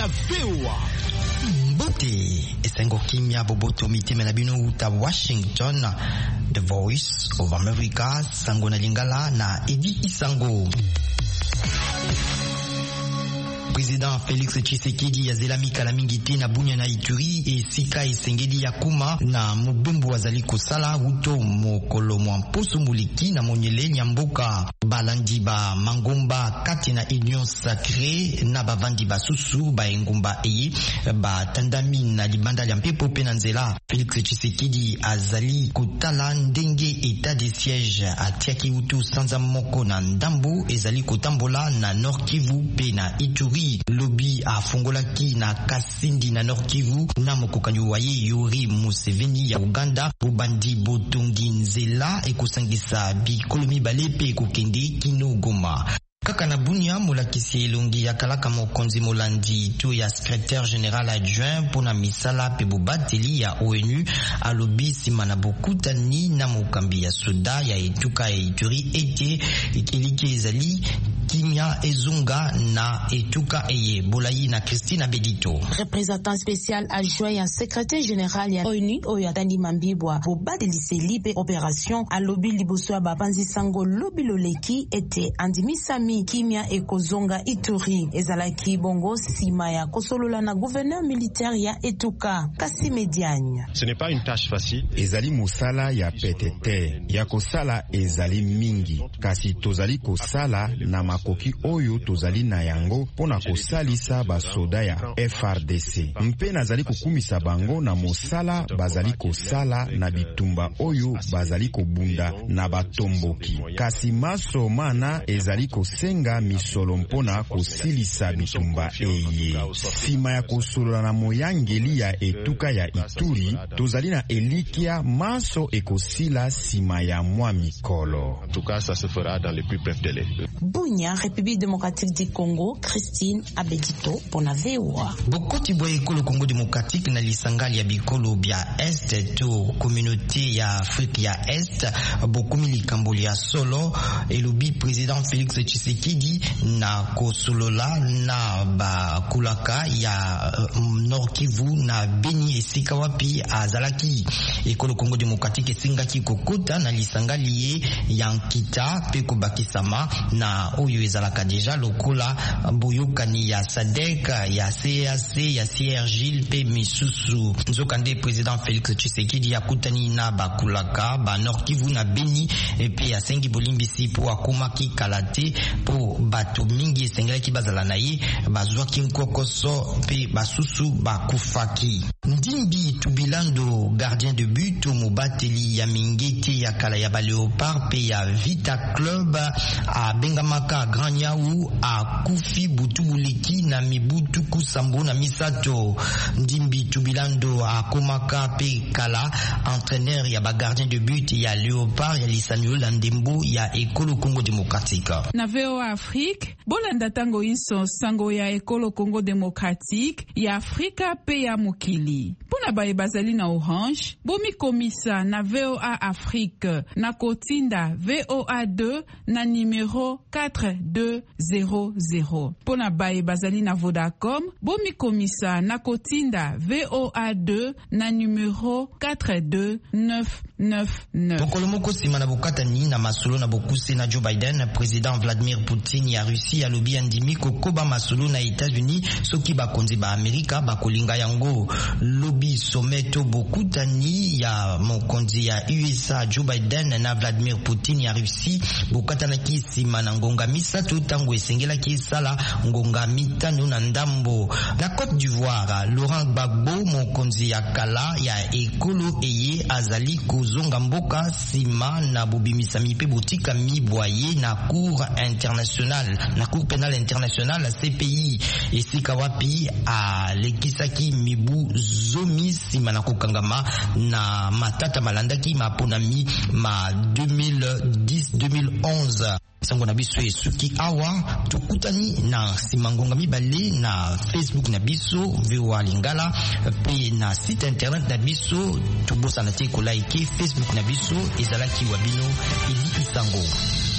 na VOA. Mbote esengo kimia boboto miteme na bino uta Washington. The Voice of America, Sango na Lingala na Edi Isango. Président Félix Tshisekedi azela mikala mingi te na Bunia na Ituri esika esengeli ya kuma na mobembo wazali kosala uto mokolo mwa mposo muliki na monyele nyamboka balandi ba mangomba kati na Union Sacrée na bavandi basusu ba engumba eye ba tandami na libanda ya mpepo pe na nzela. Félix Tshisekedi azali kotala ndenge état de siège atiaki uto sanza moko na ndambo ezali kotambola na Nord Kivu pe na Ituri. Lobi afungolaki na Kasindi na Nord Kivu na mokokanyi waye Yoweri Museveni ya Uganda bobandi botongi nzela ekosangisa bikolo mibale pe ekokende kino Goma. Kaka na Bunia molakisi elongi ya kalaka mokonzi molandi to ya secrétaire général adjoint pona misala pe bobateli ya ONU alobi sima na bokutani na mokambi ya soda ya etuka ya Ituri ete eliki ezali kimia ezunga na etuka eye bolayi na Christina Bedito. Représentant spécial adjoint ya secrétaire général ya ONU oyatandi mambibwa bobateli selipe opération alobi liboso ya bapanzi sango lobi loleki ete andimisami kimia ekozonga Ituri ezalaki bongo sima ya kosolola na gouverneur militaire ya etuka kasi Mediagne. Ce n'est pas une tâche facile. Ezali musala ya petete ya kosala ezali mingi kasi tozali kosala na makoki oyo tozali na yango pona kosalisa basoda ya FRDC mpe nazali kukumisa bango na mosala bazali kosala na bitumba oyo bazali kobunda na batomboki kasi maso mana ezali kosenga misolo mpona kosilisa bitumba eye sima ya kosolola na moyangeli ya etuka ya Ituri tozali na elikia maso ekosila sima ya mwa mikolo. En tout cas, ça se fera dans les plus brefs délais. Bunia, République démocratique du Congo, Christine Abedito pour la VOA. Bokoti boye ekolo Congo démocratique na lisangali ya bikolo bia Est to communauté ya Afrique ya Est bokumi likamboli ya solo elobi président Félix Tshisekedi na kosolola na bakulaka ya Nord Kivu na Beni esika wapi azalaki ekolo Congo démocratique esingaki kokota na lisangali ye ya Nkita pe kobakisama na oyo ezalaka deja lokola boyokani ya SADC ya CAC ya CRGIL pe misusu nzokande président Félix Tshisekedi yakutani na bakulaka ba Nord Kivu na Beni pe asengi bolimbisi po akomaki kalate po bato mingi esengelaki bazala na ye bazwaki nkokoso pe basusu bakufaki. Ndimbi Tubilando gardien de but mobateli ya mingete ya kala ya Léopard pe ya Vita Club a bengamaka Grand Nyau a kufi butu buleki na mibutu kusambo na misato. Ndimbi Tubilando a komaka pe kala entraîneur ya ba gardien de but ya Léopard ya Lisanuel Landembo ya Ekolo Congo démocratique. Na VOA Afrique bolanda tango inso sango ya Ekolo Congo démocratique ya Afrika pe ya mokili. Pona bae bazali na Orange bomi komisa na VOA Afrique na kotinda VOA2 na numéro 4200. Pona bae bazali na Vodacom bomi komisa na kotinda VOA2 na numéro 42999. Bokolomoko sima na bokatani na masolo na bokuse na Joe Biden président Vladimir Poutine ya Russie alobi andimi kokoba masolo na États-Unis soki bakonzi ba Amerika bakolinga yango. Lobby someto bokutani ya mokonzi ya USA Joe Biden na Vladimir Poutine ya Russie bokatana ki sima na ngonga misato tango esengela ki sala ngonga mitano na ndambo. La Côte d'Ivoire Laurent Gbagbo mokonzi ya kala ya ekolo eye azali kozonga mboka sima na bobimisami pe botika mibwaye na cour internationale na cour pénale internationale CPI esika wapi a lekisaki mibu zomi sima na kokangama na matata malandaki maponami ma 2010-2011. Sango na biso esuki awa tukutani na simangonga mibale na Facebook na biso VOA Lingala pe na site internet na biso tubosa na te ko like Facebook na biso ezalaki wabino Edi Isango.